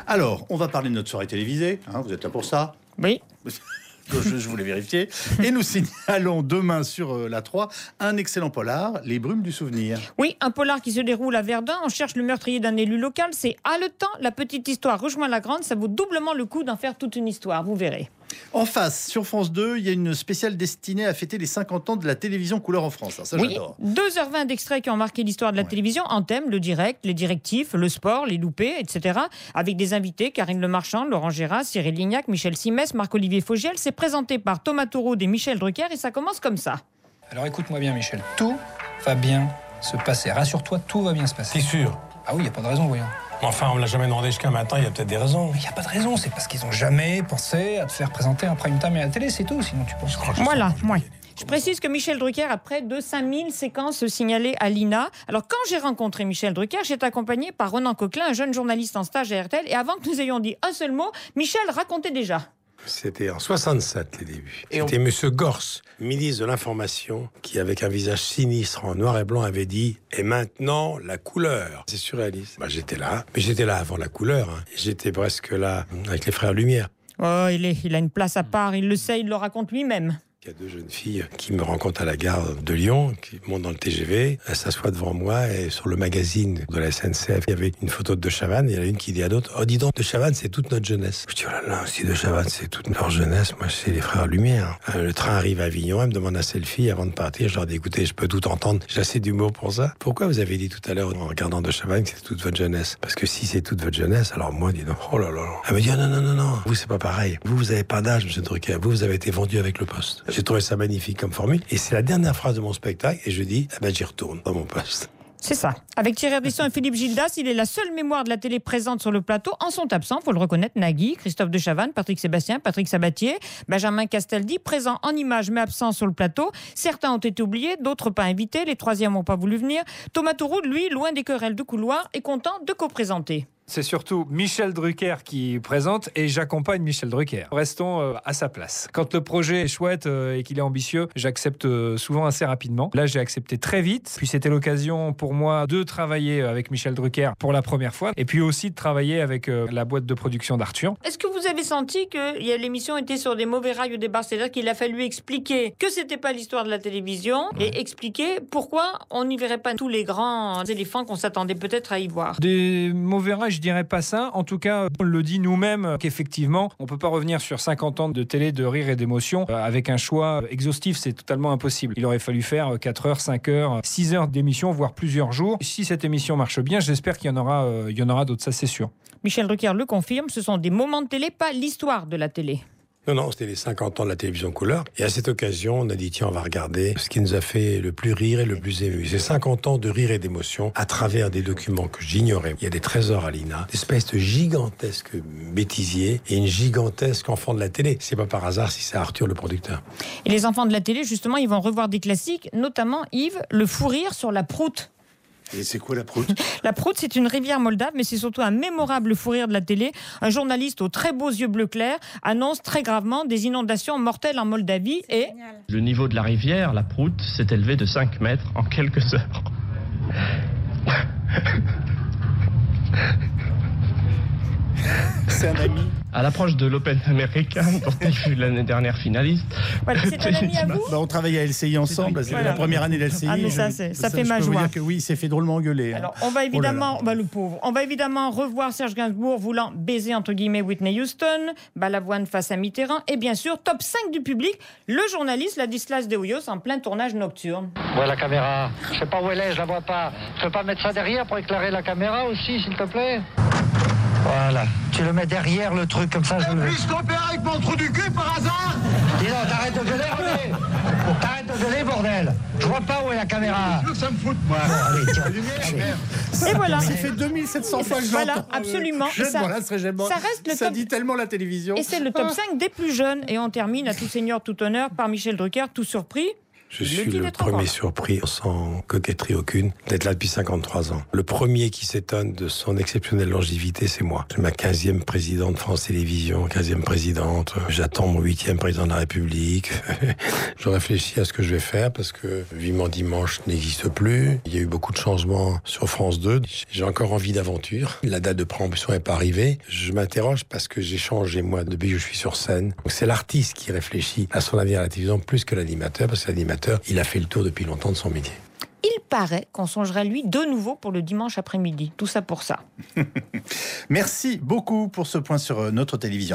Alors, on va parler de notre soirée télévisée. Vous êtes là pour ça ? Oui. Je voulais vérifier. Et nous signalons demain sur la 3 un excellent polar, Les Brumes du Souvenir. Oui, un polar qui se déroule à Verdun. On cherche le meurtrier d'un élu local. C'est haletant. La petite histoire rejoint la grande. Ça vaut doublement le coup d'en faire toute une histoire. Vous verrez. En face, sur France 2, il y a une spéciale destinée à fêter les 50 ans de la télévision couleur en France. Ça, oui, j'adore. 2h20 d'extraits qui ont marqué l'histoire de la télévision. En thème, le direct, les directifs, le sport, les loupés, etc. Avec des invités, Karine Le Marchand, Laurent Gérard, Cyril Lignac, Michel Simès, Marc-Olivier Fogiel. C'est présenté par Thomas Taureau et Michel Drucker et ça commence comme ça. Alors écoute-moi bien, Michel. Tout va bien se passer. Rassure-toi, tout va bien se passer. T'es sûr ? Ah oui, il n'y a pas de raison, voyons. Enfin, on me l'a jamais demandé jusqu'à maintenant, il y a peut-être des raisons. Mais il n'y a pas de raison, c'est parce qu'ils n'ont jamais pensé à te faire présenter un prime time à la télé, c'est tout, sinon tu penses. Voilà, moi. Je précise que Michel Drucker a près de 5000 séquences signalées à l'INA. Alors, quand j'ai rencontré Michel Drucker, j'étais accompagné par Ronan Coquelin, un jeune journaliste en stage à RTL. Et avant que nous ayons dit un seul mot, Michel racontait déjà. C'était en 67, les débuts. C'était Monsieur Gors, ministre de l'Information, qui, avec un visage sinistre en noir et blanc, avait dit « Et maintenant, la couleur ». C'est surréaliste. J'étais là, mais j'étais là avant la couleur. J'étais presque là avec les frères Lumière. Oh, il a une place à part, il le sait, il le raconte lui-même. Il y a deux jeunes filles qui me rencontrent à la gare de Lyon, qui montent dans le TGV, elles s'assoient devant moi et sur le magazine de la SNCF, il y avait une photo de De Chavannes et il y en a une qui dit à l'autre « Oh, dis donc, De Chavannes, c'est toute notre jeunesse ». Je dis « Oh là là, si De Chavannes, c'est toute leur jeunesse, moi, c'est les frères Lumière. » Le train arrive à Avignon, elle me demande un selfie avant de partir. Je leur dis « Écoutez, je peux tout entendre, j'ai assez d'humour pour ça. Pourquoi vous avez dit tout à l'heure, en regardant De Chavannes, que c'est toute votre jeunesse ? Parce que si c'est toute votre jeunesse, alors moi, dis donc, oh là là. » Elle me dit « Non, vous, c'est pas pareil. Vous avez pas d'âge, monsieur Drucker. Vous avez été vendu avec le poste. » J'ai trouvé ça magnifique comme formule. Et c'est la dernière phrase de mon spectacle. Et je dis, j'y retourne dans mon poste. C'est ça. Avec Thierry Ardisson et Philippe Gildas, il est la seule mémoire de la télé présente sur le plateau. En sont absents, faut le reconnaître, Nagui, Christophe de Chavannes, Patrick Sébastien, Patrick Sabatier, Benjamin Castaldi, présents en images mais absents sur le plateau. Certains ont été oubliés, d'autres pas invités, les troisièmes n'ont pas voulu venir. Thomas Taureau, lui, loin des querelles de couloir, est content de co-présenter. C'est surtout Michel Drucker qui présente et j'accompagne Michel Drucker. Restons à sa place. Quand le projet est chouette et qu'il est ambitieux, j'accepte souvent assez rapidement. Là, j'ai accepté très vite. Puis c'était l'occasion pour moi de travailler avec Michel Drucker pour la première fois et puis aussi de travailler avec la boîte de production d'Arthur. Est-ce que vous avez senti que l'émission était sur des mauvais rails au départ ? C'est-à-dire qu'il a fallu expliquer que c'était pas l'histoire de la télévision et expliquer pourquoi on n'y verrait pas tous les grands éléphants qu'on s'attendait peut-être à y voir. Des mauvais rails, je dirais pas ça. En tout cas, on le dit nous-mêmes qu'effectivement, on peut pas revenir sur 50 ans de télé, de rire et d'émotion avec un choix exhaustif. C'est totalement impossible. Il aurait fallu faire 4 heures, 5 heures, 6 heures d'émission, voire plusieurs jours. Si cette émission marche bien, j'espère qu'il y en aura d'autres, ça c'est sûr. Michel Drucker le confirme, ce sont des moments de télé, pas l'histoire de la télé. Non, c'était les 50 ans de la télévision couleur. Et à cette occasion, on a dit, tiens, on va regarder ce qui nous a fait le plus rire et le plus ému. C'est 50 ans de rire et d'émotion à travers des documents que j'ignorais. Il y a des trésors à l'INA, des espèces de gigantesques bêtisiers et une gigantesque enfant de la télé. C'est pas par hasard si c'est Arthur le producteur. Et les enfants de la télé, justement, ils vont revoir des classiques, notamment, Yves, le fou rire sur la proute. Et c'est quoi la proute ? La proute, c'est une rivière moldave, mais c'est surtout un mémorable fou rire de la télé. Un journaliste aux très beaux yeux bleu clair annonce très gravement des inondations mortelles en Moldavie et... Le niveau de la rivière, la proute, s'est élevé de 5 mètres en quelques heures. C'est un ami. À l'approche de l'Open American, dont il fut l'année dernière finaliste. Voilà, c'est un ami à vous ? On travaille à LCI ensemble, c'est la première année de LCI. Ah, mais ça fait ma joie. Je peux vous joie. dire que oui, il s'est fait drôlement engueuler. Alors, on va évidemment, le pauvre, on va évidemment revoir Serge Gainsbourg voulant baiser entre guillemets Whitney Houston, Balavoine face à Mitterrand, et bien sûr, top 5 du public, le journaliste Ladislas de Hoyos en plein tournage nocturne. Où est la caméra ? Je sais pas où elle est, je la vois pas. Je peux pas mettre ça derrière pour éclairer la caméra aussi, s'il te plaît ? Voilà. Tu le mets derrière le truc comme ça. Et puis je coopère avec mon trou du cul par hasard. Dis donc, t'arrêtes de gueuler, René. T'arrêtes de gueuler, bordel. Je vois pas où est la caméra. Je veux que ça me foute, moi. Bon, allez, tiens. Et voilà. Ça fait 2700 fois que je l'entends. Voilà, absolument. Ça reste le ça top... dit tellement la télévision. Et c'est le top 5 des plus jeunes. Et on termine à tout seigneur, tout honneur par Michel Drucker, tout surpris. Je suis le premier surpris, sans coquetterie aucune, d'être là depuis 53 ans. Le premier qui s'étonne de son exceptionnelle longévité, c'est moi. C'est ma 15e présidente de France Télévisions, 15e présidente. J'attends mon 8e président de la République. Je réfléchis à ce que je vais faire parce que Vivement Dimanche n'existe plus. Il y a eu beaucoup de changements sur France 2. J'ai encore envie d'aventure. La date de préemption n'est pas arrivée. Je m'interroge parce que j'ai changé, moi, depuis que je suis sur scène. Donc c'est l'artiste qui réfléchit à son avenir à la télévision plus que l'animateur, parce que l'animateur, il a fait le tour depuis longtemps de son métier. Il paraît qu'on songera lui de nouveau pour le dimanche après-midi. Tout ça pour ça. Merci beaucoup pour ce point sur notre télévision.